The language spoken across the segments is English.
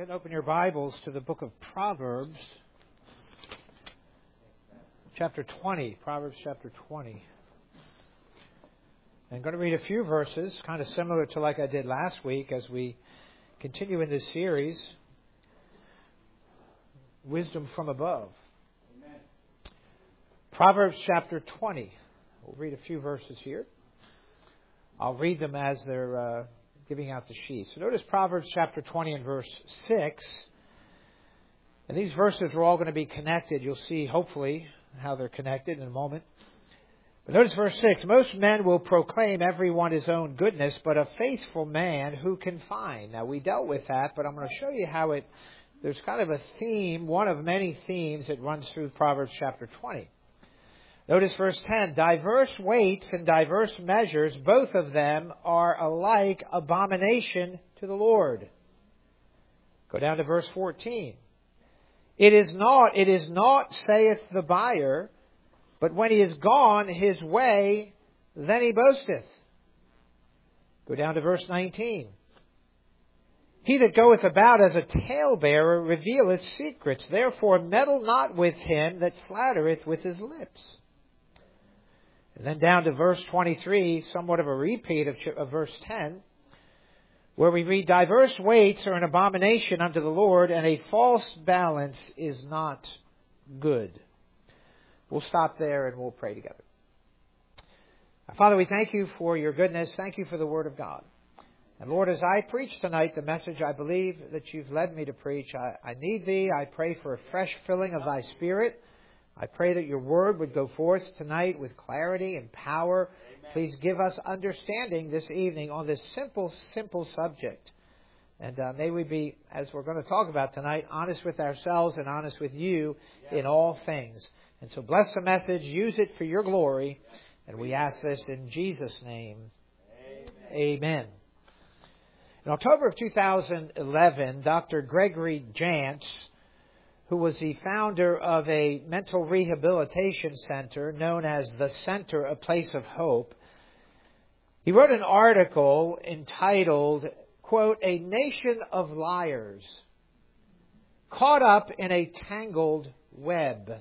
2, open your Bibles to the book of Proverbs, chapter 20. Proverbs chapter 20. I'm going to read a few verses, kind of similar to like I did last week as we continue in this series, Wisdom from Above. Amen. Proverbs chapter 20. We'll read a few verses here. I'll read them as they're giving out the sheet. So notice Proverbs chapter 20 and verse 6. And these verses are all going to be connected. You'll see, hopefully, how they're connected in a moment. But notice verse 6. Most men will proclaim everyone his own goodness, but a faithful man who can find? Now, we dealt with that, but I'm going to show you how there's kind of a theme, one of many themes that runs through Proverbs chapter 20. Notice verse 10, diverse weights and diverse measures, both of them are alike abomination to the Lord. Go down to verse 14. It is not, saith the buyer, but when he is gone his way, then he boasteth. Go down to verse 19. He that goeth about as a talebearer revealeth secrets. Therefore meddle not with him that flattereth with his lips. And then down to verse 23, somewhat of a repeat of verse 10, where we read, diverse weights are an abomination unto the Lord, and a false balance is not good. We'll stop there and we'll pray together. Father, we thank you for your goodness. Thank you for the Word of God. And Lord, as I preach tonight the message I believe that you've led me to preach, I need thee. I pray for a fresh filling of thy Spirit. I pray that your word would go forth tonight with clarity and power. Amen. Please give us understanding this evening on this simple subject. And may we be, as we're going to talk about tonight, honest with ourselves and honest with you in all things. And so bless the message, use it for your glory. And we ask this in Jesus' name. Amen. In October of 2011, Dr. Gregory Jantz, who was the founder of a mental rehabilitation center known as The Center, A Place of Hope. He wrote an article entitled, quote, A Nation of Liars, Caught Up in a Tangled Web.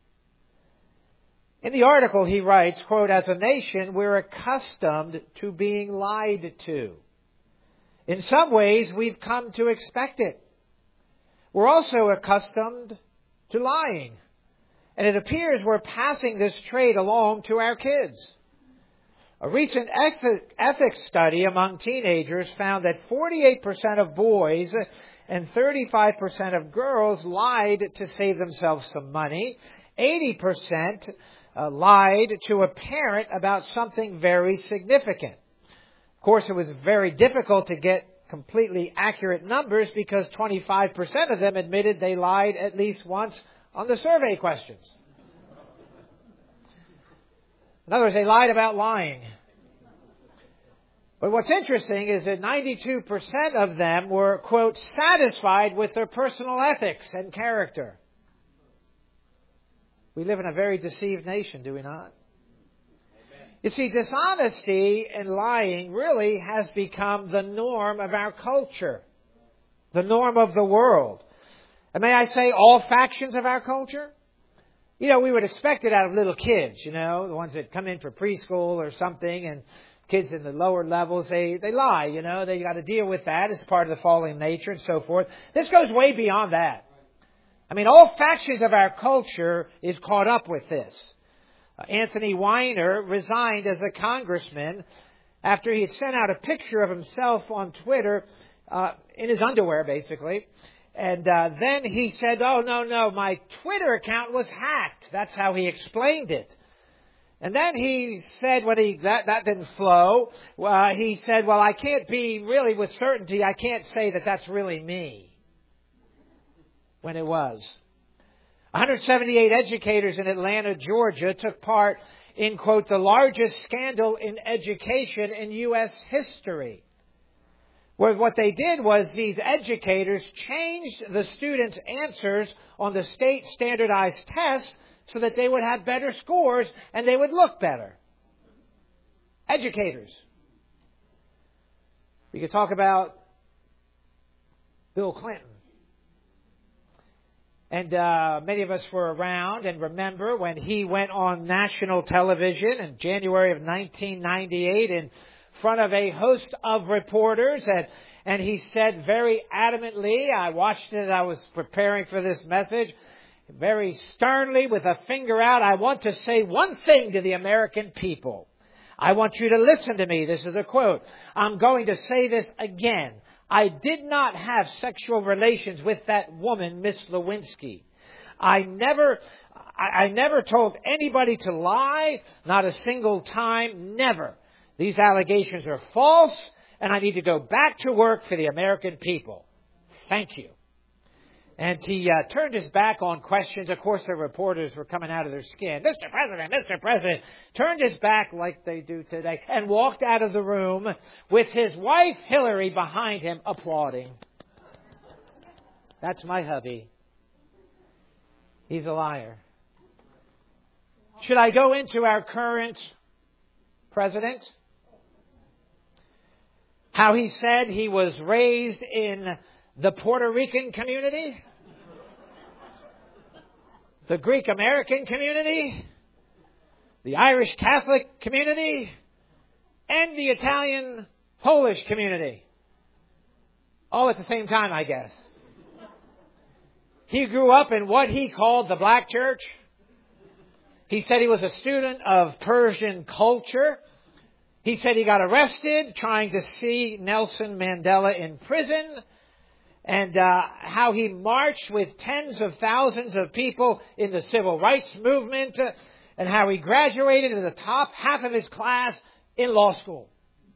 In the article he writes, quote, as a nation we're accustomed to being lied to. In some ways we've come to expect it. We're also accustomed to lying. And it appears we're passing this trait along to our kids. A recent ethics study among teenagers found that 48% of boys and 35% of girls lied to save themselves some money. 80% lied to a parent about something very significant. Of course, it was very difficult to get completely accurate numbers because 25% of them admitted they lied at least once on the survey questions. In other words, they lied about lying. But what's interesting is that 92% of them were, quote, satisfied with their personal ethics and character. We live in a very deceived nation, do we not? You see, dishonesty and lying really has become the norm of our culture, the norm of the world. And may I say all factions of our culture? You know, we would expect it out of little kids, the ones that come in for preschool or something, and kids in the lower levels, they lie, they got to deal with that as part of the fallen nature and so forth. This goes way beyond that. I mean, all factions of our culture is caught up with this. Anthony Weiner resigned as a congressman after he had sent out a picture of himself on Twitter in his underwear, basically. And then he said, oh, no, my Twitter account was hacked. That's how he explained it. And then he said, when that didn't flow, he said, well, I can't be really with certainty, I can't say that that's really me. When it was. 178 educators in Atlanta, Georgia, took part in, quote, the largest scandal in education in U.S. history. Where what they did was these educators changed the students' answers on the state standardized tests so that they would have better scores and they would look better. Educators. We could talk about Bill Clinton. And many of us were around and remember when he went on national television in January of 1998 in front of a host of reporters. And he said very adamantly, I watched it, I was preparing for this message, very sternly with a finger out, I want to say one thing to the American people. I want you to listen to me. This is a quote. I'm going to say this again. I did not have sexual relations with that woman, Miss Lewinsky. I never told anybody to lie, not a single time, never. These allegations are false, and I need to go back to work for the American people. Thank you. And he turned his back on questions. Of course, the reporters were coming out of their skin. Mr. President, turned his back like they do today and walked out of the room with his wife, Hillary, behind him applauding. That's my hubby. He's a liar. Should I go into our current president? How he said he was raised in the Puerto Rican community, the Greek American community, the Irish Catholic community, and the Italian Polish community. All at the same time, I guess. He grew up in what he called the black church. He said he was a student of Persian culture. He said he got arrested trying to see Nelson Mandela in prison. And how he marched with tens of thousands of people in the civil rights movement, and how he graduated in the top half of his class in law school.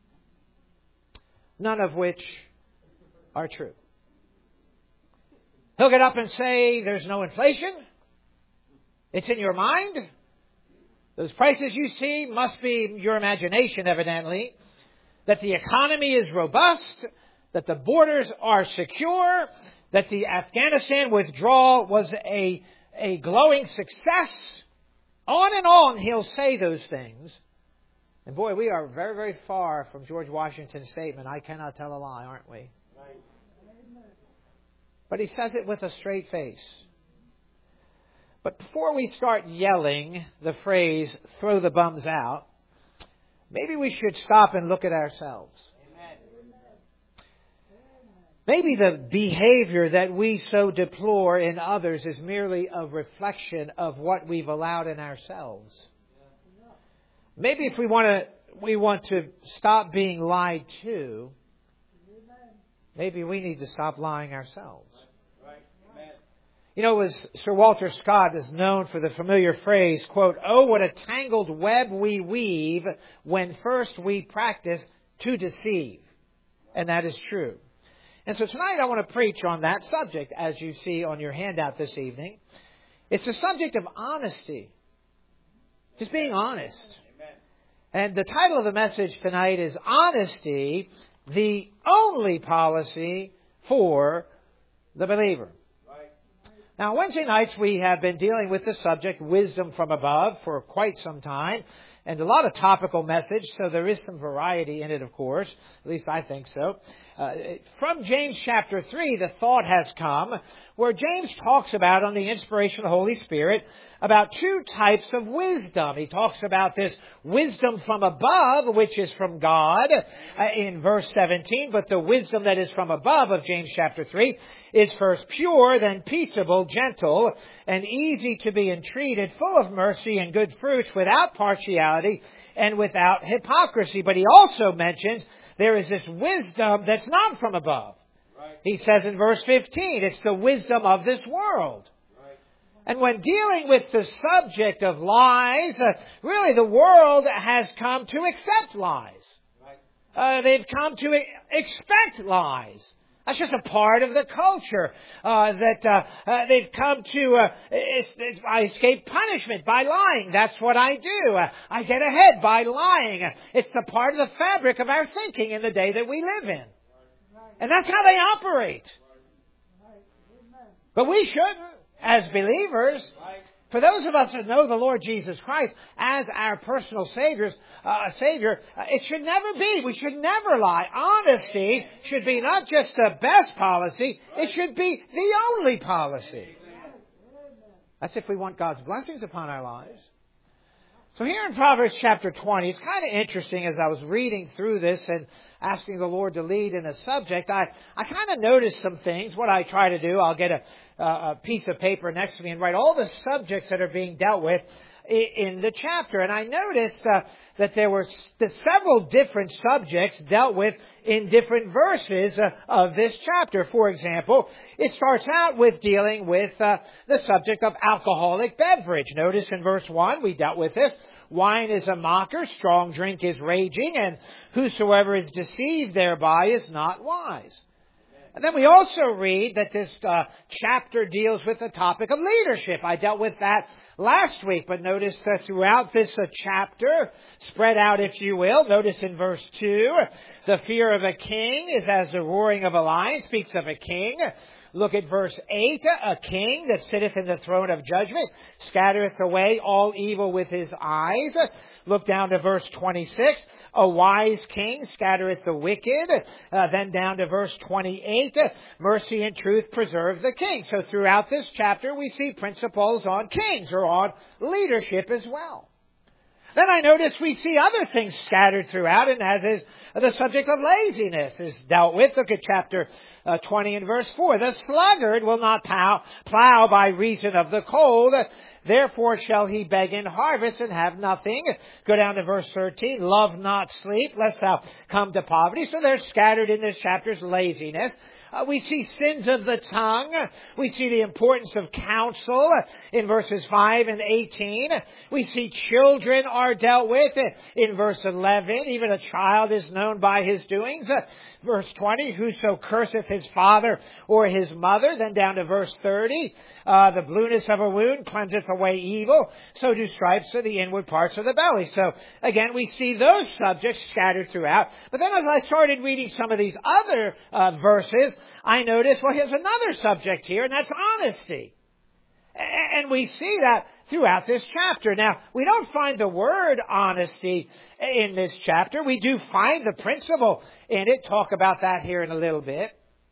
None of which are true. He'll get up and say there's no inflation. It's in your mind. Those prices you see must be your imagination, evidently. That the economy is robust. That the borders are secure, that the Afghanistan withdrawal was a glowing success. On he'll say those things. And boy, we are very, very far from George Washington's statement, I cannot tell a lie, aren't we? Right. But he says it with a straight face. But before we start yelling the phrase, throw the bums out, maybe we should stop and look at ourselves. Maybe the behavior that we so deplore in others is merely a reflection of what we've allowed in ourselves. Maybe if we want to stop being lied to, maybe we need to stop lying ourselves. You know, as Sir Walter Scott is known for the familiar phrase, quote, "Oh, what a tangled web we weave when first we practice to deceive." And that is true. And so tonight I want to preach on that subject, as you see on your handout this evening. It's the subject of honesty. Just being honest. Amen. And the title of the message tonight is Honesty, the Only Policy for the Believer. Right. Now, Wednesday nights we have been dealing with the subject, Wisdom from Above, for quite some time. And a lot of topical message, so there is some variety in it, of course. At least I think so. From James chapter 3, the thought has come where James talks about, on the inspiration of the Holy Spirit, about two types of wisdom. He talks about this wisdom from above, which is from God, in verse 17. But the wisdom that is from above of James chapter 3 is first pure, then peaceable, gentle, and easy to be entreated, full of mercy and good fruits, without partiality and without hypocrisy. But he also mentions there is this wisdom that's not from above. Right. He says in verse 15, it's the wisdom of this world. Right. And when dealing with the subject of lies, really the world has come to accept lies. Right. They've come to expect lies. That's just a part of the culture they've come to. I escape punishment by lying. That's what I do. I get ahead by lying. It's the part of the fabric of our thinking in the day that we live in. And that's how they operate. But we shouldn't, as believers. For those of us who know the Lord Jesus Christ as our personal Savior, it should never be. We should never lie. Honesty should be not just the best policy, it should be the only policy. That's if we want God's blessings upon our lives. So here in Proverbs chapter 20, it's kind of interesting as I was reading through this and asking the Lord to lead in a subject. I kind of noticed some things. What I try to do, I'll get a piece of paper next to me and write all the subjects that are being dealt with in the chapter. And I noticed that there were several different subjects dealt with in different verses of this chapter. For example, it starts out with dealing with the subject of alcoholic beverage. Notice in verse 1, we dealt with this. Wine is a mocker, strong drink is raging, and whosoever is deceived thereby is not wise. And then we also read that this chapter deals with the topic of leadership. I dealt with that last week, but notice that throughout this chapter, spread out if you will, notice in verse 2, the fear of a king is as the roaring of a lion, speaks of a king. Look at verse 8, a king that sitteth in the throne of judgment, scattereth away all evil with his eyes. Look down to verse 26, a wise king scattereth the wicked. Then down to verse 28, mercy and truth preserve the king. So throughout this chapter we see principles on kings or on leadership as well. Then I notice we see other things scattered throughout, and as is the subject of laziness is dealt with. Look at chapter 20 and verse 4. The sluggard will not plow by reason of the cold. Therefore shall he beg in harvest and have nothing. Go down to verse 13. Love not sleep, lest thou come to poverty. So they're scattered in this chapter's laziness. We see sins of the tongue. We see the importance of counsel in verses 5 and 18. We see children are dealt with in verse 11. Even a child is known by his doings. Verse 20, whoso curseth his father or his mother. Then down to verse 30, the blueness of a wound cleanseth away evil. So do stripes of the inward parts of the belly. So again, we see those subjects scattered throughout. But then as I started reading some of these other verses, I noticed, well, here's another subject here, and that's honesty. And we see that throughout this chapter. Now, we don't find the word honesty in this chapter. We do find the principle in it. Talk about that here in a little bit.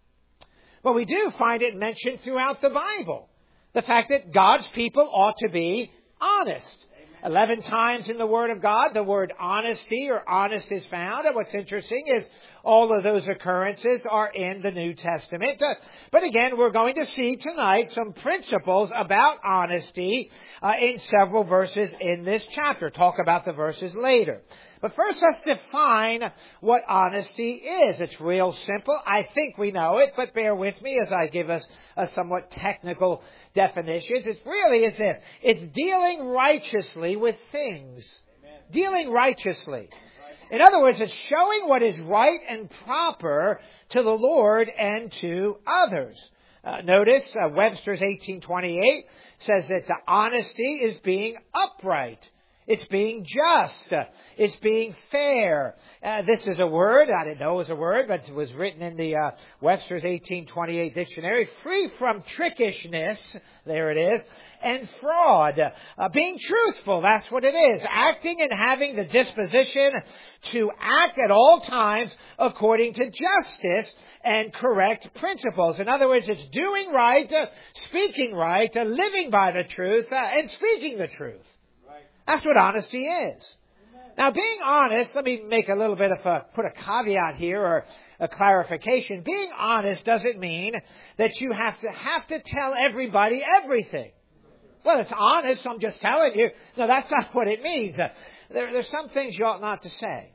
But we do find it mentioned throughout the Bible. The fact that God's people ought to be honest. 11 times in the Word of God, the word honesty or honest is found. And what's interesting is all of those occurrences are in the New Testament. But again, we're going to see tonight some principles about honesty in several verses in this chapter. Talk about the verses later. But first, let's define what honesty is. It's real simple. I think we know it, but bear with me as I give us a somewhat technical definitions. It really is this. It's dealing righteously with things. Amen. Dealing righteously. In other words, it's showing what is right and proper to the Lord and to others. Notice Webster's 1828 says that the honesty is being upright. It's being just. It's being fair. This is a word. I didn't know it was a word, but it was written in the Webster's 1828 dictionary. Free from trickishness. There it is. And fraud. Being truthful. That's what it is. Acting and having the disposition to act at all times according to justice and correct principles. In other words, it's doing right, speaking right, living by the truth, and speaking the truth. That's what honesty is. Now, being honest, let me make a little bit of put a caveat here or a clarification. Being honest doesn't mean that you have to tell everybody everything. Well, it's honest, so I'm just telling you. No, that's not what it means. There's some things you ought not to say.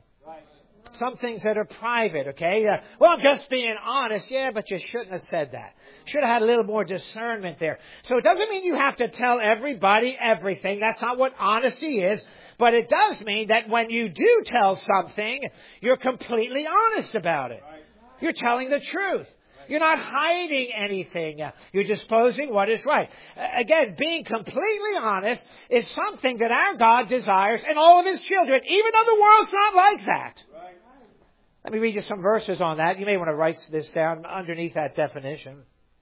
Some things that are private, okay? Well, I'm just being honest. Yeah, but you shouldn't have said that. Should have had a little more discernment there. So it doesn't mean you have to tell everybody everything. That's not what honesty is. But it does mean that when you do tell something, you're completely honest about it. You're telling the truth. You're not hiding anything. You're disclosing what is right. Again, being completely honest is something that our God desires in all of His children, even though the world's not like that. Let me read you some verses on that. You may want to write this down underneath that definition.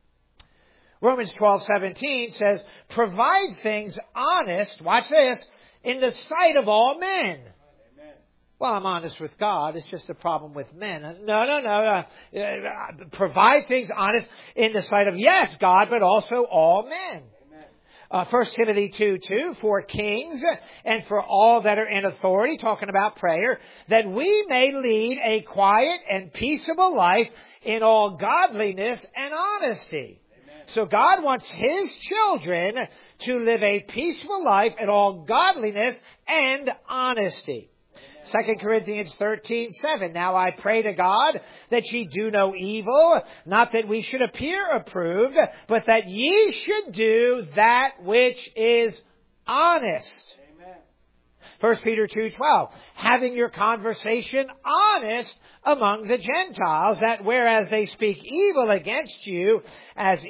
Romans 12:17 says, provide things honest, watch this, in the sight of all men. Amen. Well, I'm honest with God. It's just a problem with men. No. Provide things honest in the sight of, yes, God, but also all men. 1 Timothy 2:2, for kings and for all that are in authority, talking about prayer, that we may lead a quiet and peaceable life in all godliness and honesty. Amen. So God wants His children to live a peaceful life in all godliness and honesty. 2 Corinthians 13:7. Now I pray to God that ye do no evil, not that we should appear approved, but that ye should do that which is honest. Amen. 1 Peter 2:12. Having your conversation honest among the Gentiles, that whereas they speak against you as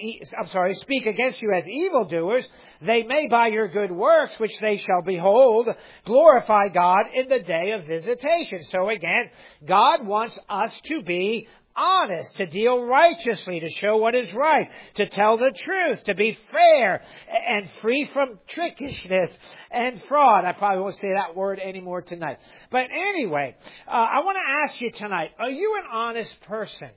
evildoers, they may by your good works, which they shall behold, glorify God in the day of visitation. So again, God wants us to be honest, to deal righteously, to show what is right, to tell the truth, to be fair and free from trickishness and fraud. I probably won't say that word anymore tonight. But anyway, I want to ask you tonight, are you an honest person?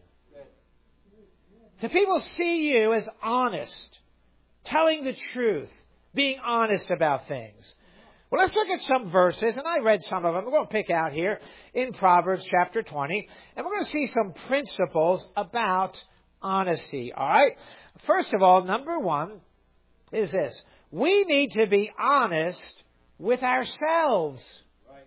Do people see you as honest, telling the truth, being honest about things? Well, let's look at some verses, and I read some of them. We're going to pick out here in Proverbs chapter 20, and we're going to see some principles about honesty, all right? First of all, number one is this. We need to be honest with ourselves. Right.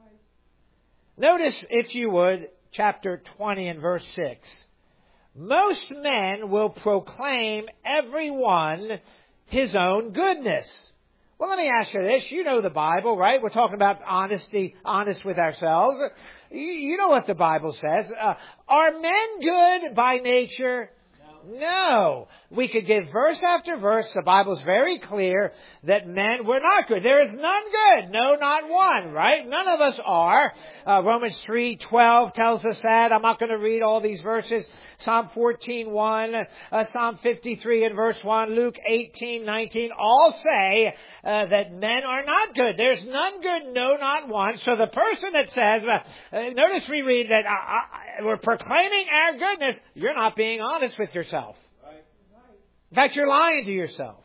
Notice, if you would, chapter 20 and verse 6. Most men will proclaim every one his own goodness. Well, let me ask you this. You know the Bible, right? We're talking about honesty, honest with ourselves. You know what the Bible says. Are men good by nature? No. We could give verse after verse. The Bible's very clear that men, we're not good. There is none good. No, not one, right? None of us are. Romans 3:12 tells us that. I'm not going to read all these verses. Psalm 14:1, Psalm 53 and verse 1, Luke 18:19, all say that men are not good. There's none good, no, not one. So the person that says, notice we read that we're proclaiming our goodness, you're not being honest with yourself. In fact, you're lying to yourself.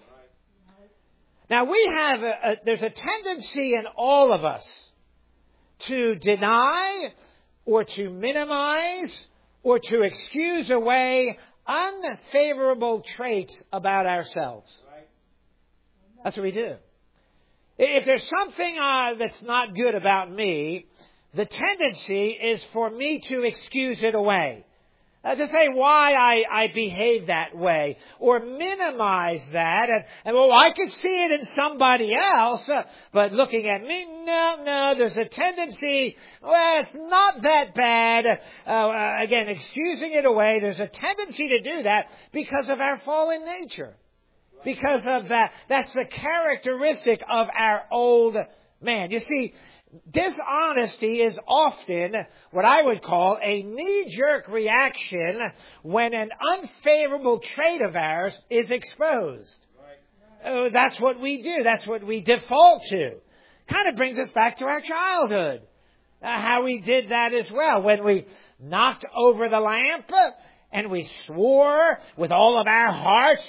Now we have, there's a tendency in all of us to deny or to minimize or to excuse away unfavorable traits about ourselves. That's what we do. If there's something that's not good about me, the tendency is for me to excuse it away. To say why I behave that way, or minimize that, and well, I could see it in somebody else, but looking at me, no, there's a tendency, well, it's not that bad. Again, excusing it away, there's a tendency to do that because of our fallen nature. Because of that, that's the characteristic of our old man. You see, dishonesty is often what I would call a knee-jerk reaction when an unfavorable trait of ours is exposed. Oh, that's what we do. That's what we default to. Kind of brings us back to our childhood. How we did that as well. When we knocked over the lamp and we swore with all of our hearts,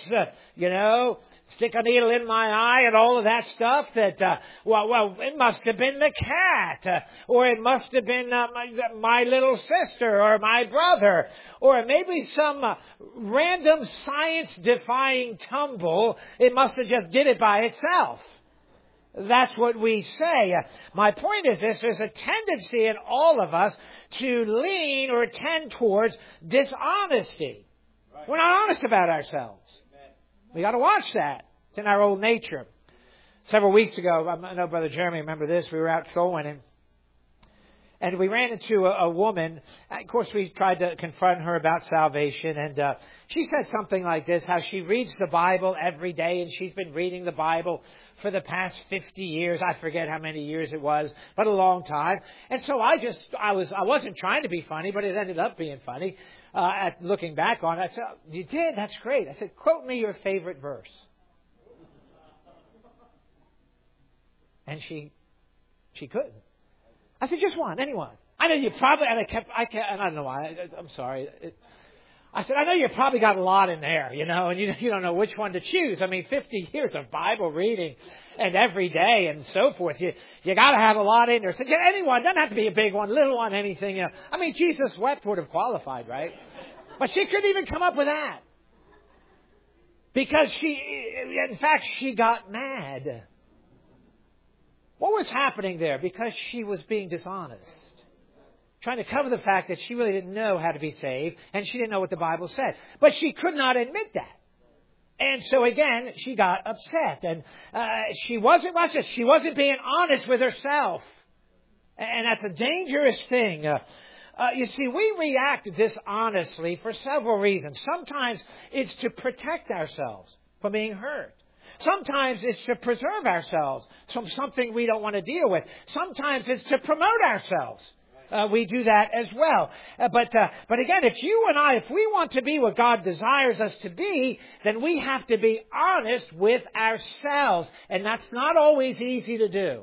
stick a needle in my eye and all of that stuff that, well, it must have been the cat, or it must have been my little sister or my brother, or maybe some random science-defying tumble. It must have just did it by itself. That's what we say. My point is this, there's a tendency in all of us to lean or tend towards dishonesty. Right. We're not honest about ourselves. We got to watch that. It's in our old nature. Several weeks ago, I know Brother Jeremy, remember this, we were out soul winning. And we ran into a woman. Of course, we tried to confront her about salvation. And she said something like this, how she reads the Bible every day. And she's been reading the Bible for the past 50 years. I forget how many years it was, but a long time. And so I wasn't trying to be funny, but it ended up being funny. At looking back on it, I said, you did? That's great. I said, quote me your favorite verse. And she couldn't. I said, just one, anyone. I know you probably, and I don't know why, I'm sorry. I said, I know you probably got a lot in there, and you don't know which one to choose. I mean, 50 years of Bible reading and every day and so forth. You got to have a lot in there. So anyone, doesn't have to be a big one, little one, anything. I mean, Jesus wept would have qualified, right? But she couldn't even come up with that. Because in fact, she got mad. What was happening there? Because she was being dishonest. Trying to cover the fact that she really didn't know how to be saved, and she didn't know what the Bible said. But she could not admit that. And so again, she got upset. And she wasn't being honest with herself. And that's a dangerous thing. You see, we react dishonestly for several reasons. Sometimes it's to protect ourselves from being hurt. Sometimes it's to preserve ourselves from something we don't want to deal with. Sometimes it's to promote ourselves. We do that as well. But again, if we want to be what God desires us to be, then we have to be honest with ourselves. And that's not always easy to do.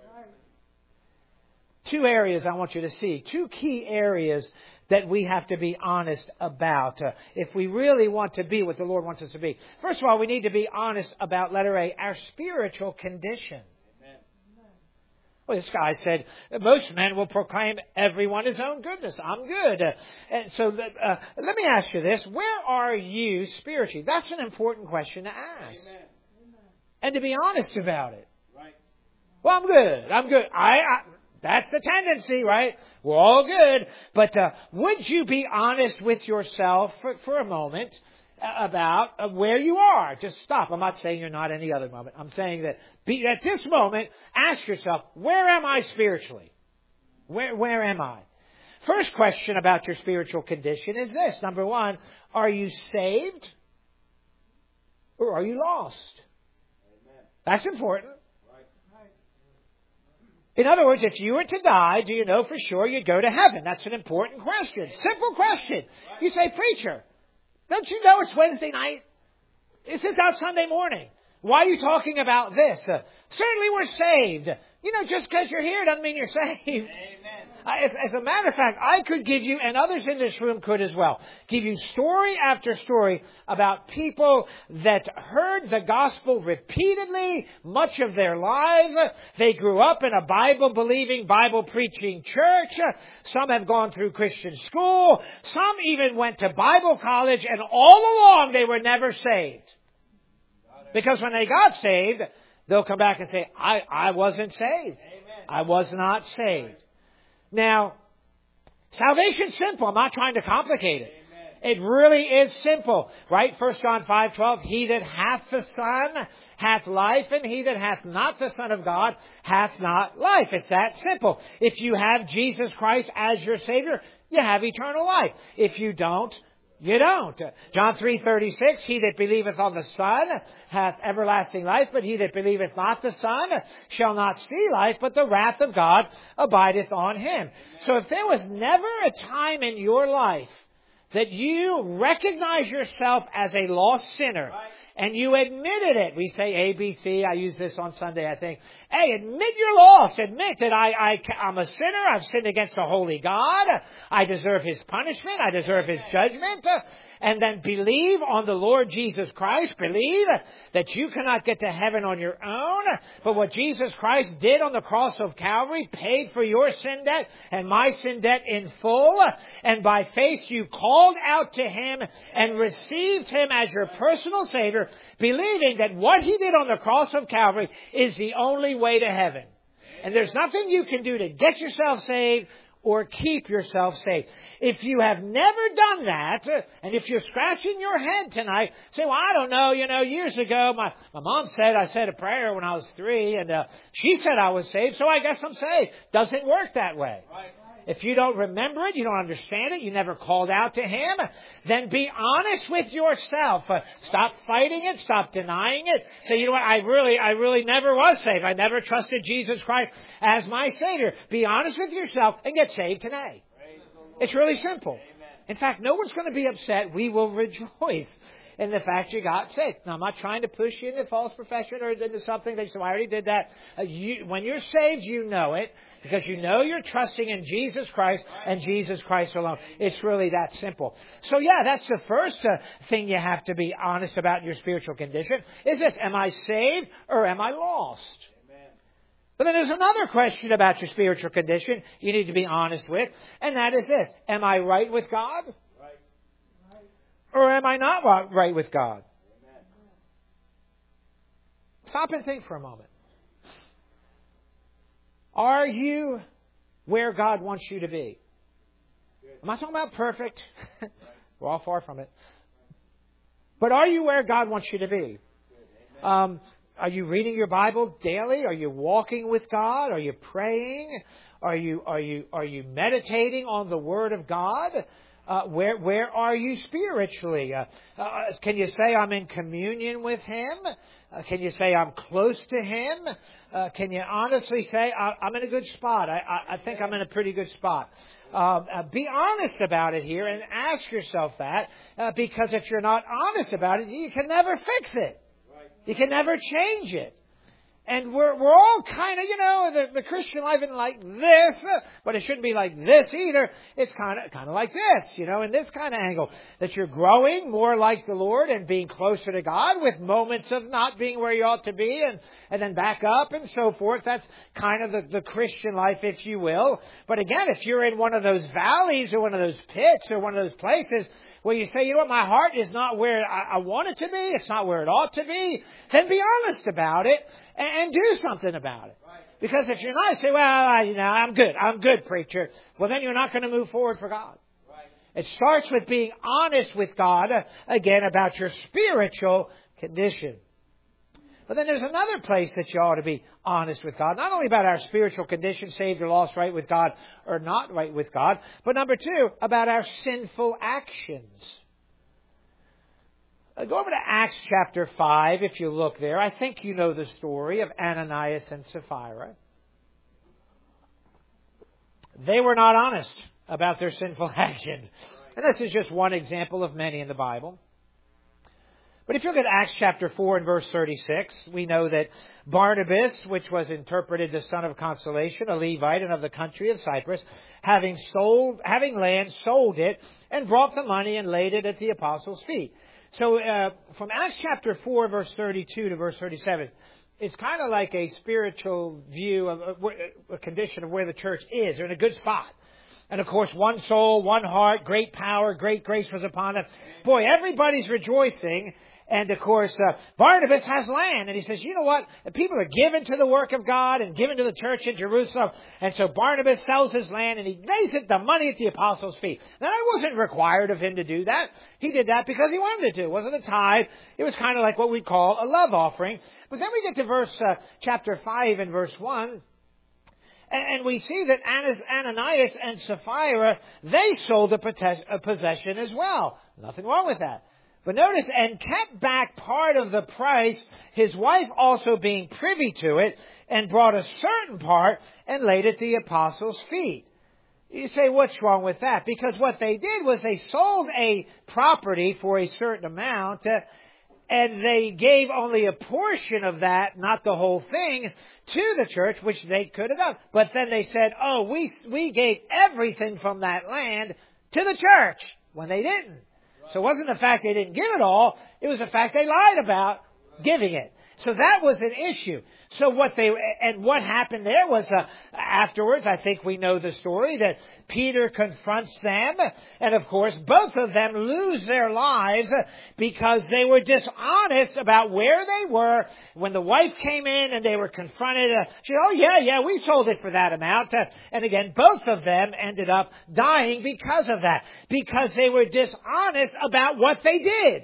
Two areas I want you to see. Two key areas that we have to be honest about if we really want to be what the Lord wants us to be. First of all, we need to be honest about, letter A, our spiritual condition. Well, this guy said, most men will proclaim everyone his own goodness. I'm good. And so let me ask you this. Where are you spiritually? That's an important question to ask. Amen. And to be honest about it. Right. Well, I'm good. I'm good. That's the tendency, right? We're all good. But would you be honest with yourself for a moment about where you are? Just stop. I'm not saying you're not any other moment. I'm saying that at this moment, ask yourself, where am I spiritually? Where am I? First question about your spiritual condition is this. Number one, are you saved or are you lost? Amen. That's important. In other words, if you were to die, do you know for sure you'd go to heaven? That's an important question. Simple question. You say, preacher, don't you know it's Wednesday night? This is out Sunday morning. Why are you talking about this? Certainly we're saved. Just because you're here doesn't mean you're saved. Amen. As a matter of fact, I could give you, and others in this room could as well, give you story after story about people that heard the gospel repeatedly much of their lives. They grew up in a Bible-believing, Bible-preaching church. Some have gone through Christian school. Some even went to Bible college, and all along they were never saved. Because when they got saved, they'll come back and say, I wasn't saved. Amen. I was not saved. Now, salvation's simple. I'm not trying to complicate it. Amen. It really is simple. Right? 1 John 5:12, he that hath the Son hath life, and he that hath not the Son of God hath not life. It's that simple. If you have Jesus Christ as your Savior, you have eternal life. If you don't, you don't. John 3:36, he that believeth on the Son hath everlasting life, but he that believeth not the Son shall not see life, but the wrath of God abideth on him. Amen. So if there was never a time in your life that you recognize yourself as a lost sinner, right, and you admitted it, we say ABC, I use this on Sunday, I think. Hey, admit you're lost. Admit that I'm a sinner. I've sinned against the holy God. I deserve His punishment. I deserve His judgment. And then believe on the Lord Jesus Christ. Believe that you cannot get to heaven on your own. But what Jesus Christ did on the cross of Calvary paid for your sin debt and my sin debt in full. And by faith you called out to Him and received Him as your personal Savior, believing that what He did on the cross of Calvary is the only way to heaven. And there's nothing you can do to get yourself saved or keep yourself safe. If you have never done that, and if you're scratching your head tonight, say, well, I don't know, years ago, my mom said I said a prayer when I was 3, and she said I was saved, so I guess I'm saved. Doesn't work that way. Right. If you don't remember it, you don't understand it, you never called out to Him, then be honest with yourself. Stop fighting it. Stop denying it. Say, you know what, I really never was saved. I never trusted Jesus Christ as my Savior. Be honest with yourself and get saved today. It's really simple. In fact, no one's going to be upset. We will rejoice in the fact you got saved. Now, I'm not trying to push you into false profession or into something that you say, well, I already did that. When you're saved, you know it because you know you're trusting in Jesus Christ and Jesus Christ alone. It's really that simple. So, yeah, that's the first thing you have to be honest about in your spiritual condition is this, am I saved or am I lost? But then there's another question about your spiritual condition you need to be honest with, and that is this. Am I right with God? Right. Or am I not right with God? Amen. Stop and think for a moment. Are you where God wants you to be? I'm not talking about perfect. We're all far from it. But are you where God wants you to be? Are you reading your Bible daily? Are you walking with God? Are you praying? Are you meditating on the Word of God? Where are you spiritually? Can you say I'm in communion with Him? Can you say I'm close to Him? Can you honestly say I'm in a good spot? I think I'm in a pretty good spot. Be honest about it here and ask yourself that because if you're not honest about it, you can never fix it. You can never change it. And we're all kind of, the Christian life isn't like this, but it shouldn't be like this either. It's kind of like this, in this kind of angle. That you're growing more like the Lord and being closer to God with moments of not being where you ought to be and then back up and so forth. That's kind of the Christian life, if you will. But again, if you're in one of those valleys or one of those pits or one of those places where you say, my heart is not where I want it to be, it's not where it ought to be, then be honest about it and do something about it. Right. Because if you're not, say, I'm good, preacher. Well, then you're not going to move forward for God. Right. It starts with being honest with God, again, about your spiritual condition. But then there's another place that you ought to be honest with God. Not only about our spiritual condition, saved or lost, right with God or not right with God, but number two, about our sinful actions. Go over to Acts chapter 5 if you look there. I think you know the story of Ananias and Sapphira. They were not honest about their sinful actions. And this is just one example of many in the Bible. But if you look at Acts chapter 4 and verse 36, we know that Barnabas, which was interpreted the son of consolation, a Levite and of the country of Cyprus, having land, sold it, and brought the money and laid it at the apostles' feet. So from Acts chapter 4, verse 32 to verse 37, it's kind of like a spiritual view of a condition of where the church is. They're in a good spot. And of course, one soul, one heart, great power, great grace was upon them. Boy, everybody's rejoicing. And of course, Barnabas has land. And he says, you know what? People are given to the work of God and given to the church in Jerusalem. And so Barnabas sells his land and he lays the money at the apostles' feet. Now, that wasn't required of him to do that. He did that because he wanted to. It wasn't a tithe. It was kind of like what we'd call a love offering. But then we get to chapter 5 and verse 1. And we see that Ananias and Sapphira, they sold a possession as well. Nothing wrong with that. But notice, and kept back part of the price, his wife also being privy to it, and brought a certain part and laid it at the apostles' feet. You say, what's wrong with that? Because what they did was they sold a property for a certain amount, and they gave only a portion of that, not the whole thing, to the church, which they could have done. But then they said, we gave everything from that land to the church, when they didn't. So it wasn't the fact they didn't give it all, it was the fact they lied about giving it. So that was an issue. So what happened there was afterwards, I think we know the story, that Peter confronts them. And of course, both of them lose their lives because they were dishonest about where they were. When the wife came in and they were confronted, she said, we sold it for that amount. And again, both of them ended up dying because of that. Because they were dishonest about what they did.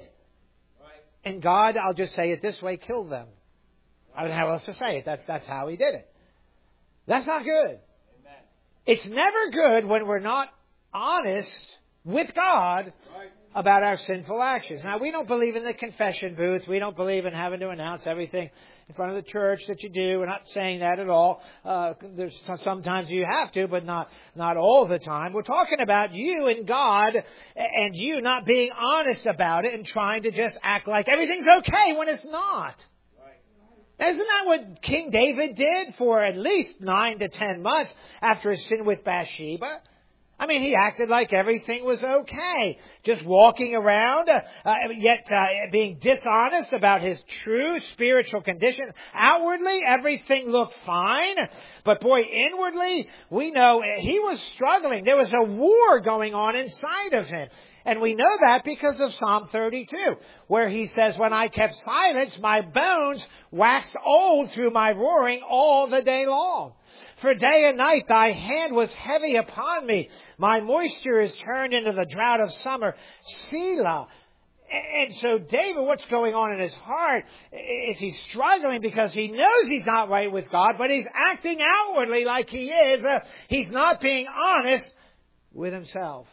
And God, I'll just say it this way, killed them. I don't know how else to say it. That's how He did it. That's not good. Amen. It's never good when we're not honest with God about our sinful actions. Now, we don't believe in the confession booth. We don't believe in having to announce everything in front of the church that you do. We're not saying that at all. There's sometimes you have to, but not all the time. We're talking about you and God and you not being honest about it and trying to just act like everything's okay when it's not. Isn't that what King David did for at least 9 to 10 months after his sin with Bathsheba? I mean, he acted like everything was okay, just walking around, yet being dishonest about his true spiritual condition. Outwardly, everything looked fine, but boy, inwardly, we know he was struggling. There was a war going on inside of him. And we know that because of Psalm 32, where he says, when I kept silence, my bones waxed old through my roaring all the day long. For day and night thy hand was heavy upon me. My moisture is turned into the drought of summer. Selah. And so David, what's going on in his heart is he's struggling because he knows he's not right with God, but he's acting outwardly like he is. He's not being honest with himself.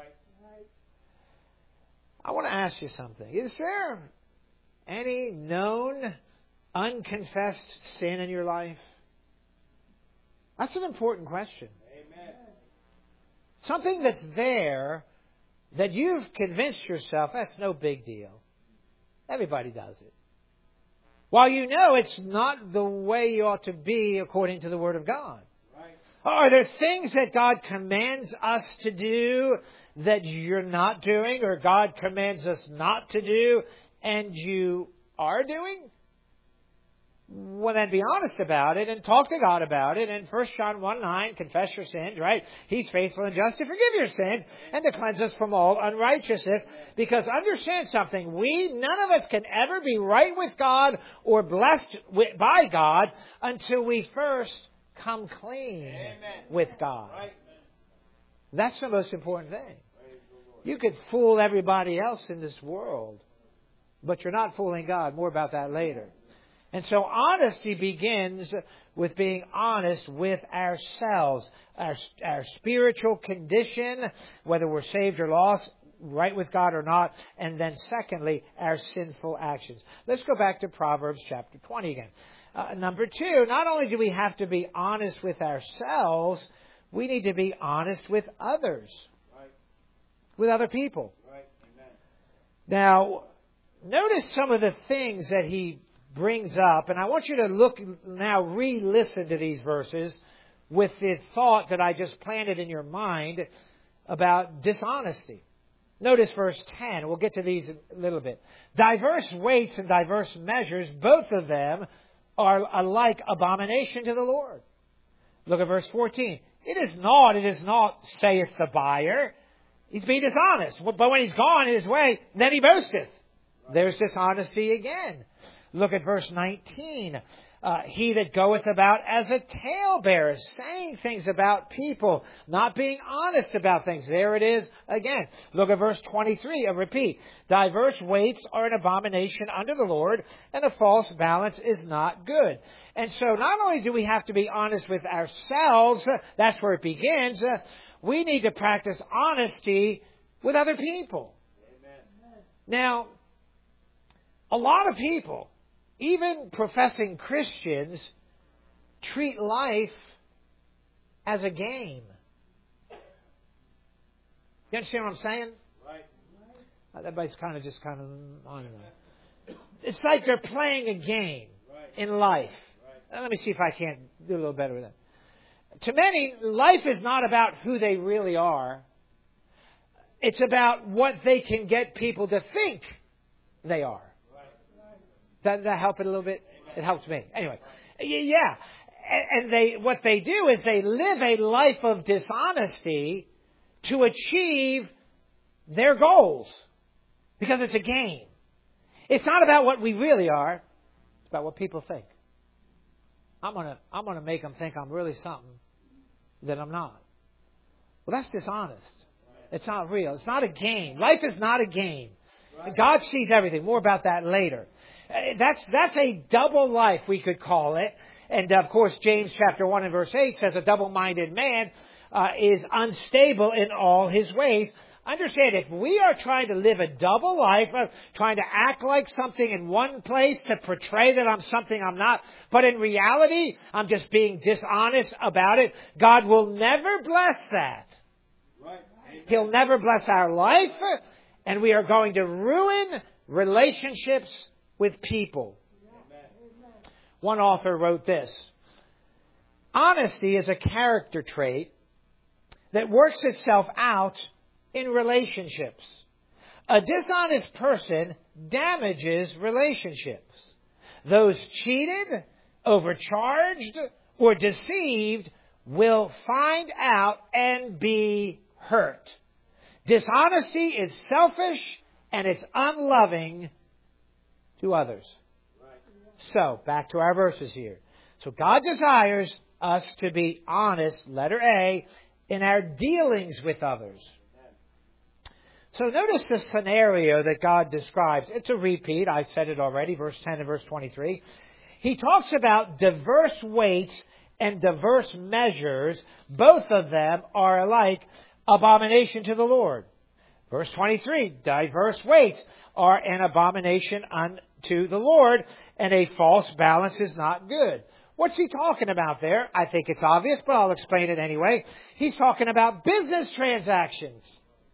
I want to ask you something. Is there any known, unconfessed sin in your life? That's an important question. Amen. Something that's there that you've convinced yourself, that's no big deal. Everybody does it. While you know it's not the way you ought to be according to the Word of God. Right. Are there things that God commands us to do that you're not doing, or God commands us not to do, and you are doing? Well, then be honest about it and talk to God about it. And 1 John 1:9, confess your sins, right? He's faithful and just to forgive your sins and to cleanse us from all unrighteousness. Because understand something, none of us can ever be right with God or blessed by God until we first come clean with God. That's the most important thing. You could fool everybody else in this world, but you're not fooling God. More about that later. And so honesty begins with being honest with ourselves, our spiritual condition, whether we're saved or lost, right with God or not, and then secondly, our sinful actions. Let's go back to Proverbs chapter 20 again. Number 2, not only do we have to be honest with ourselves, we need to be honest with others, with other people. Now, notice some of the things that he brings up, and I want you to re-listen to these verses with the thought that I just planted in your mind about dishonesty. Notice verse 10. We'll get to these in a little bit. Diverse weights and diverse measures, both of them are alike abomination to the Lord. Look at verse 14. It is not, saith the buyer. He's being dishonest. But when he's gone his way, then he boasteth. There's dishonesty again. Look at verse 19. He that goeth about as a talebearer, saying things about people, not being honest about things. There it is again. Look at verse 23, a repeat. Diverse weights are an abomination unto the Lord, and a false balance is not good. And so not only do we have to be honest with ourselves, that's where it begins, we need to practice honesty with other people. Amen. Now, a lot of people, even professing Christians, treat life as a game. You understand what I'm saying? Right. Everybody's kind of on and on. It's like they're playing a game in life. Right. Let me see if I can't do a little better with that. To many, life is not about who they really are. It's about what they can get people to think they are. Does that help it a little bit? Amen. It helps me. Anyway, yeah. And what they do is they live a life of dishonesty to achieve their goals. Because it's a game. It's not about what we really are. It's about what people think. I'm gonna make them think I'm really something that I'm not. Well, that's dishonest. It's not real. It's not a game. Life is not a game. God sees everything. More about that later. That's a double life, we could call it. And of course, James chapter 1 and verse 8 says a double-minded man is unstable in all his ways. understand, if we are trying to live a double life, trying to act like something in one place to portray that I'm something I'm not, but in reality, I'm just being dishonest about it, God will never bless that. Right. He'll never bless our life, and we are going to ruin relationships with people. Amen. One author wrote this: honesty is a character trait that works itself out in relationships. A dishonest person damages relationships. Those cheated, overcharged, or deceived will find out and be hurt. Dishonesty is selfish and it's unloving to others. So, back to our verses here. So God desires us to be honest, letter A, in our dealings with others. So notice the scenario that God describes. It's a repeat. I said it already, verse 10 and verse 23. He talks about diverse weights and diverse measures. Both of them are alike abomination to the Lord. Verse 23, diverse weights are an abomination unto the Lord, and a false balance is not good. What's he talking about there? I think it's obvious, but I'll explain it anyway. He's talking about business transactions.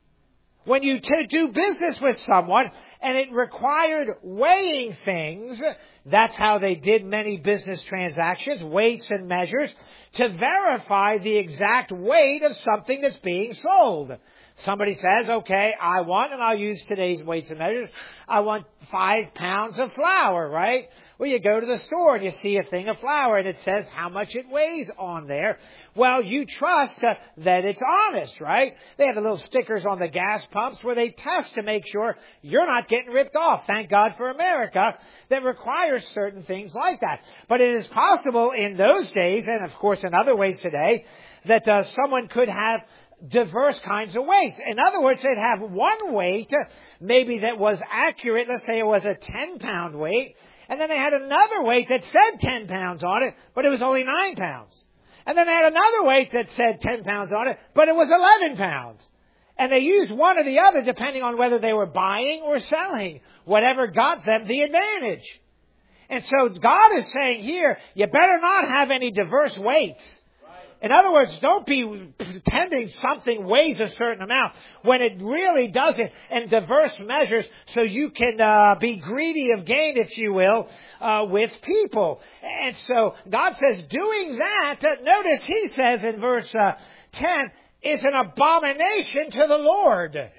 When you do business with someone and it required weighing things, that's how they did many business transactions, weights and measures, to verify the exact weight of something that's being sold. Somebody says, okay, I want, and I'll use today's weights and measures, I want 5 pounds of flour, right? Well, you go to the store and you see a thing of flour and it says how much it weighs on there. Well, you trust that it's honest, right? They have the little stickers on the gas pumps where they test to make sure you're not getting ripped off. Thank God for America that requires certain things like that. But it is possible in those days, and of course in other ways today, that someone could have diverse kinds of weights. In other words, they'd have one weight, maybe that was accurate. Let's say it was a 10-pound weight. And then they had another weight that said 10 pounds on it, but it was only 9 pounds. And then they had another weight that said 10 pounds on it, but it was 11 pounds. And they used one or the other depending on whether they were buying or selling, whatever got them the advantage. And so God is saying here, you better not have any diverse weights. In other words, don't be pretending something weighs a certain amount when it really doesn't, and diverse measures so you can be greedy of gain, if you will, with people. And so God says doing that, notice he says in verse 10, is an abomination to the Lord. Amen.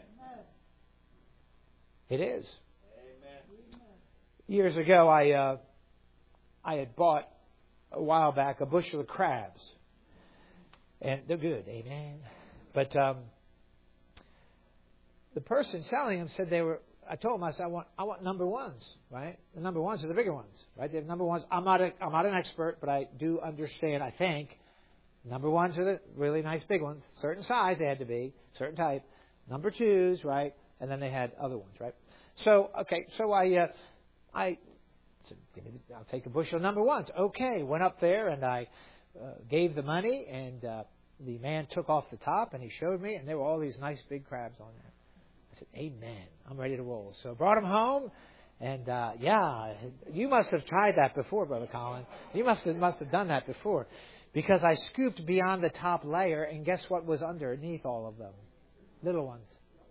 It is. Amen. Years ago, I had bought a while back a bushel of crabs. And they're good, amen. But the person selling them said they were. I told him, I said, I want number ones, right? The number ones are the bigger ones, right? The number ones. I'm not an expert, but I do understand. I think number ones are the really nice big ones, certain size they had to be, certain type. Number twos, right? And then they had other ones, right? So okay, so I said, I'll take a bushel of number ones. Okay, went up there and I gave the money, and the man took off the top, and he showed me, and there were all these nice big crabs on there. I said, amen, I'm ready to roll. So I brought them home, and you must have tried that before, Brother Colin. You must have done that before, because I scooped beyond the top layer, and guess what was underneath all of them? Little ones.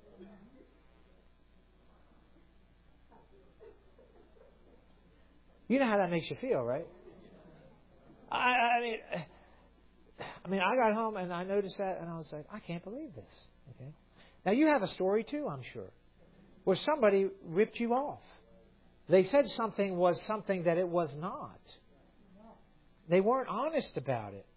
You know how that makes you feel, right? I mean, I got home and I noticed that, and I was like, I can't believe this. Okay. Now you have a story too, I'm sure, where somebody ripped you off. They said something was something that it was not. They weren't honest about it.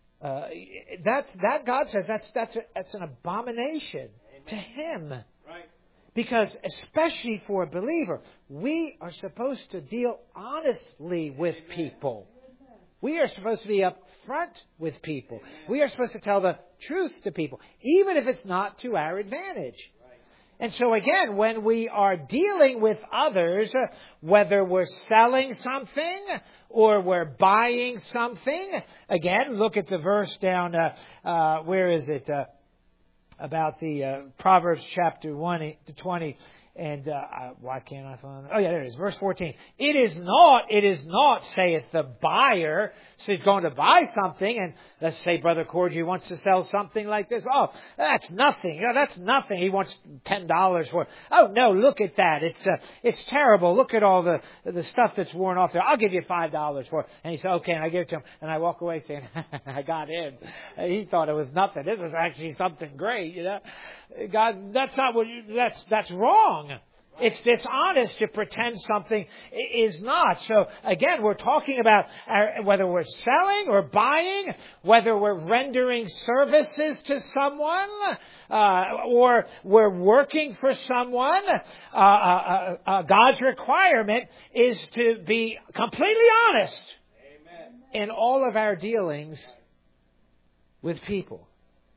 That God says that's an abomination to Him. Right. Because especially for a believer, we are supposed to deal honestly with people. We are supposed to be upfront with people. We are supposed to tell the truth to people, even if it's not to our advantage. And so again, when we are dealing with others, whether we're selling something or we're buying something, again, look at the verse down, where is it? about the Proverbs chapter 20. And why can't I find it? Oh, yeah, there it is. Verse 14. It is not, saith the buyer. So he's going to buy something. And let's say Brother Corgi wants to sell something like this. Oh, that's nothing. That's nothing. He wants $10 for it. Oh, no, look at that. It's terrible. Look at all the stuff that's worn off there. I'll give you $5 for it. And he said, okay, and I give it to him. And I walk away saying, I got him. He thought it was nothing. This was actually something great, God, that's not what that's wrong. It's dishonest to pretend something is not. So again, we're talking about whether we're selling or buying, whether we're rendering services to someone, or we're working for someone. God's requirement is to be completely honest in all of our dealings with people.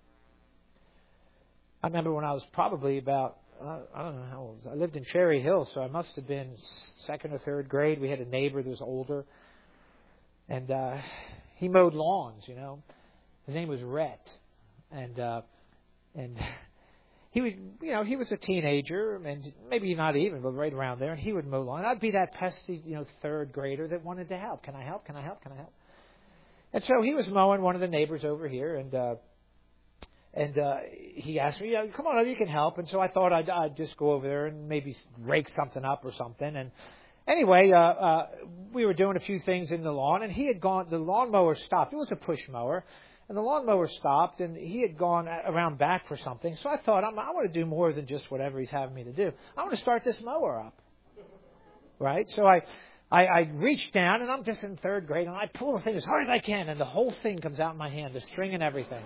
I remember when I was probably about, I don't know how old. I lived in Cherry Hill, so I must have been second or third grade. We had a neighbor that was older, and he mowed lawns. His name was Rhett, and he would, he was a teenager, and maybe not even, but right around there, and he would mow lawns. I'd be that pesky, third grader that wanted to help. Can I help? Can I help? Can I help? And so he was mowing one of the neighbors over here, and he asked me, come on over, you can help. And so I thought I'd just go over there and maybe rake something up or something. And anyway, we were doing a few things in the lawn, and he had gone, the lawnmower stopped. It was a push mower. And the lawnmower stopped, and he had gone around back for something. So I thought, I want to do more than just whatever he's having me to do. I want to start this mower up. Right? So I reached down, and I'm just in third grade, and I pull the thing as hard as I can, and the whole thing comes out in my hand, the string and everything.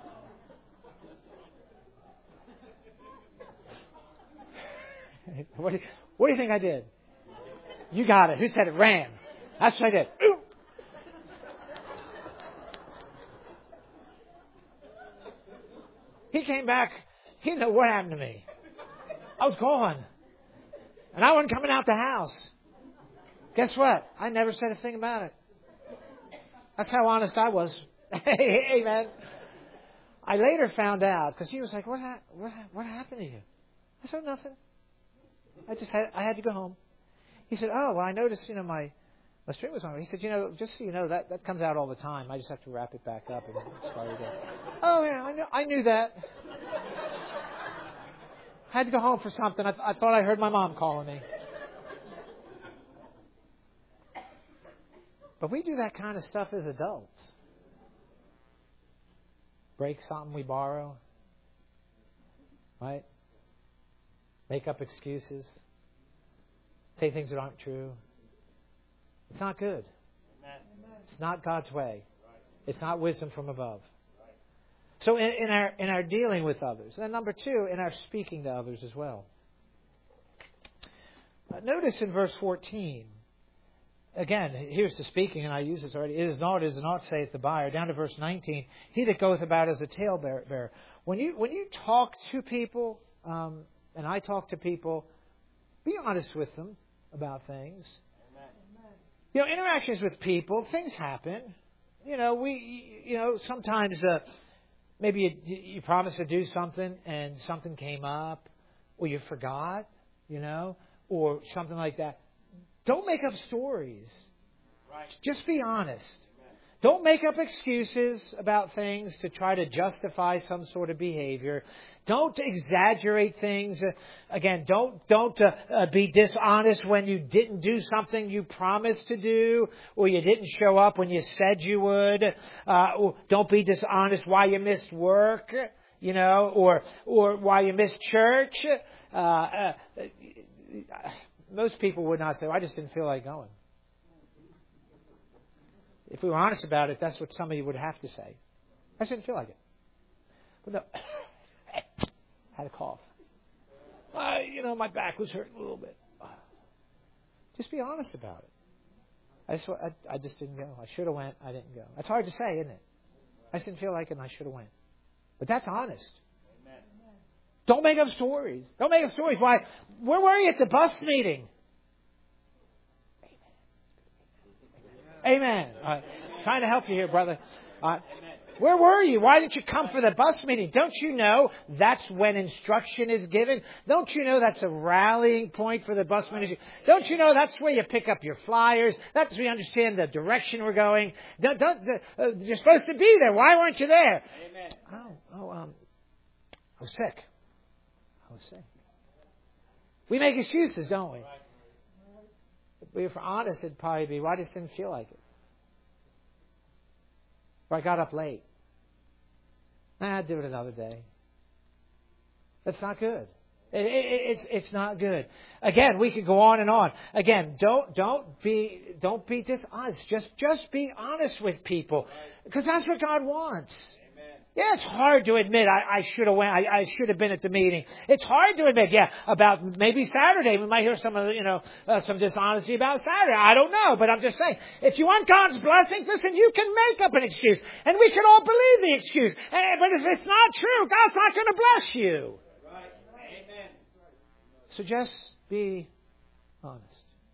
What do you think I did? You got it. Who said it? Ran. That's what I did. Ooh. He came back. He didn't know what happened to me. I was gone. And I wasn't coming out the house. Guess what? I never said a thing about it. That's how honest I was. Amen. I later found out, because he was like, what happened to you? I said, nothing. I had to go home. He said, oh, well, I noticed, my string was on. He said, just so you know, that comes out all the time. I just have to wrap it back up and start again. Oh, yeah, I knew that. I had to go home for something. I thought I heard my mom calling me. But we do that kind of stuff as adults. Break something we borrow. Right? Make up excuses. Say things that aren't true. It's not good. It's not God's way. It's not wisdom from above. So in our dealing with others. And then number two, in our speaking to others as well. Notice in verse 14. Again, here's the speaking, and I use this already. It is not, saith the buyer. Down to verse 19. He that goeth about as a talebearer. When you talk to people, and I talk to people, be honest with them about things. Amen. Interactions with people, things happen. Sometimes maybe you promised to do something and something came up, or you forgot, or something like that. Don't make up stories. Right. Just be honest. Amen. Don't make up excuses about things to try to justify some sort of behavior. Don't exaggerate things. Again, don't be dishonest when you didn't do something you promised to do, or you didn't show up when you said you would. Don't be dishonest why you missed work, or why you missed church. Most people would not say, I just didn't feel like going. If we were honest about it, that's what somebody would have to say. I just didn't feel like it. But no, had a cough. My back was hurting a little bit. Just be honest about it. I just didn't go. I should have went. I didn't go. That's hard to say, isn't it? I just didn't feel like it and I should have went. But that's honest. Don't make up stories. Don't make up stories. Why? Where were you at the bus meeting? Amen. All right. Trying to help you here, brother. Where were you? Why didn't you come for the bus meeting? Don't you know that's when instruction is given? Don't you know that's a rallying point for the bus ministry? Don't you know that's where you pick up your flyers? That's where you understand the direction we're going. You're supposed to be there. Why weren't you there? Amen. I was sick. We make excuses, don't we? If we're honest, it'd probably be, well, I just didn't feel like it. Or I got up late. I'd do it another day. That's not good. It's not good. Again, we could go on and on. Again, don't be dishonest. Just be honest with people, because that's what God wants. Yeah, it's hard to admit I should have went. I should have been at the meeting. It's hard to admit. Yeah, about maybe Saturday we might hear some of some dishonesty about Saturday. I don't know, but I'm just saying, if you want God's blessings, listen, you can make up an excuse, and we can all believe the excuse. But if it's not true, God's not going to bless you. Right. Amen. So just be honest.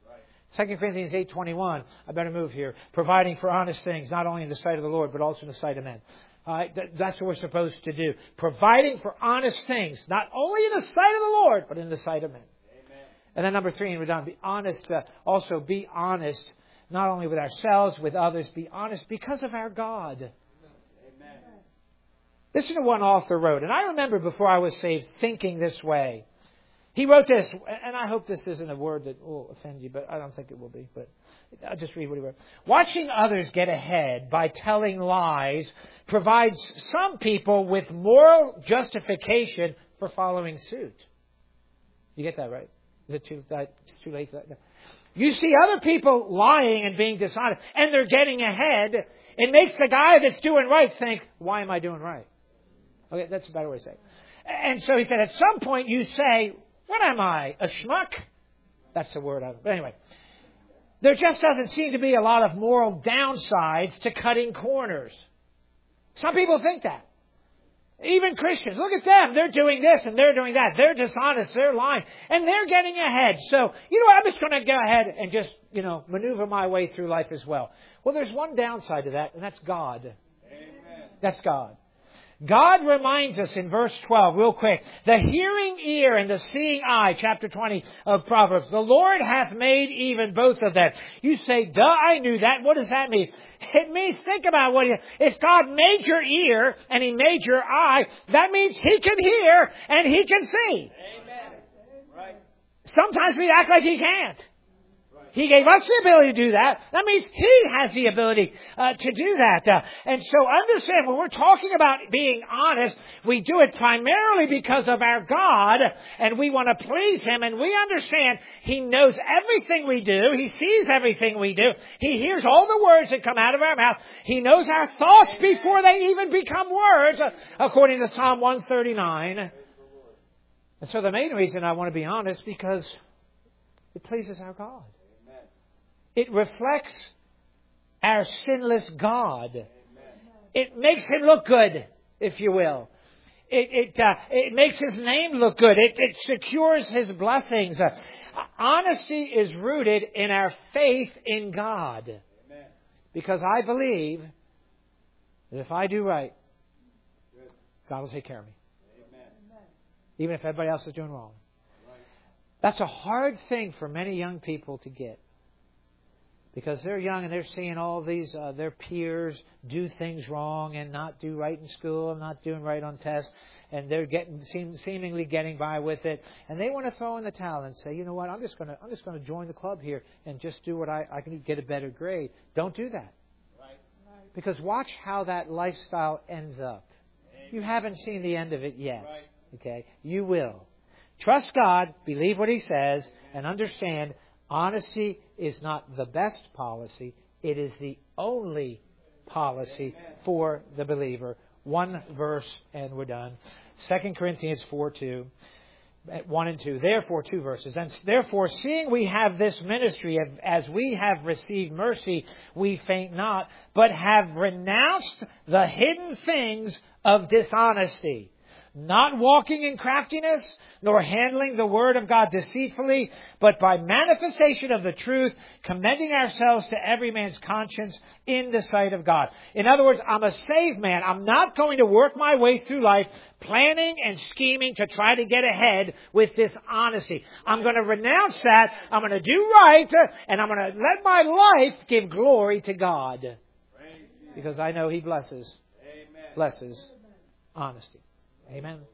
2 Corinthians 8:21. I better move here. Providing for honest things, not only in the sight of the Lord, but also in the sight of men. That's what we're supposed to do. Providing for honest things, not only in the sight of the Lord, but in the sight of men. Amen. And then number 3, and we're done. Be honest. Also be honest, not only with ourselves, with others. Be honest because of our God. Amen. This is what one author wrote. And I remember before I was saved thinking this way. He wrote this, and I hope this isn't a word that will offend you, but I don't think it will be. But I'll just read what he wrote. Watching others get ahead by telling lies provides some people with moral justification for following suit. You get that right? Is it too late for that? No. You see other people lying and being dishonest, and they're getting ahead. It makes the guy that's doing right think, why am I doing right? Okay, that's a better way to say it. And so he said, at some point you say, what am I, a schmuck? That's the word. But anyway, there just doesn't seem to be a lot of moral downsides to cutting corners. Some people think that. Even Christians, look at them. They're doing this and they're doing that. They're dishonest. They're lying. And they're getting ahead. So, you know what? I'm just going to go ahead and just, maneuver my way through life as well. Well, there's one downside to that, and that's God. Amen. That's God. God reminds us in verse 12, real quick, the hearing ear and the seeing eye, chapter 20 of Proverbs. The Lord hath made even both of them. You say, duh, I knew that. What does that mean? It means, think about if God made your ear and He made your eye, that means He can hear and He can see. Amen. Right. Sometimes we act like He can't. He gave us the ability to do that. That means He has the ability to do that. And so understand, when we're talking about being honest, we do it primarily because of our God, and we want to please Him, and we understand He knows everything we do. He sees everything we do. He hears all the words that come out of our mouth. He knows our thoughts before they even become words, according to Psalm 139. And so the main reason I want to be honest, because it pleases our God. It reflects our sinless God. Amen. It makes Him look good, if you will. It makes His name look good. It secures His blessings. Honesty is rooted in our faith in God. Amen. Because I believe that if I do right, God will take care of me. Amen. Even if everybody else is doing wrong. Right. That's a hard thing for many young people to get. Because they're young and they're seeing all these, their peers do things wrong and not do right in school and not doing right on tests. And they're seemingly getting by with it. And they want to throw in the towel and say, you know what, I'm just going to join the club here and just do what I can do, get a better grade. Don't do that. Right. Because watch how that lifestyle ends up. Amen. You haven't seen the end of it yet. Right. Okay? You will. Trust God, believe what He says, and understand honesty is not the best policy. It is the only policy for the believer. One verse and we're done. 2 Corinthians 4:2, 1 and 2. Therefore, 2 verses. And therefore, seeing we have this ministry, as we have received mercy, we faint not, but have renounced the hidden things of dishonesty, not walking in craftiness, nor handling the word of God deceitfully, but by manifestation of the truth, commending ourselves to every man's conscience in the sight of God. In other words, I'm a saved man. I'm not going to work my way through life planning and scheming to try to get ahead with dishonesty. I'm going to renounce that. I'm going to do right, and I'm going to let my life give glory to God. Because I know He blesses honesty. Amen.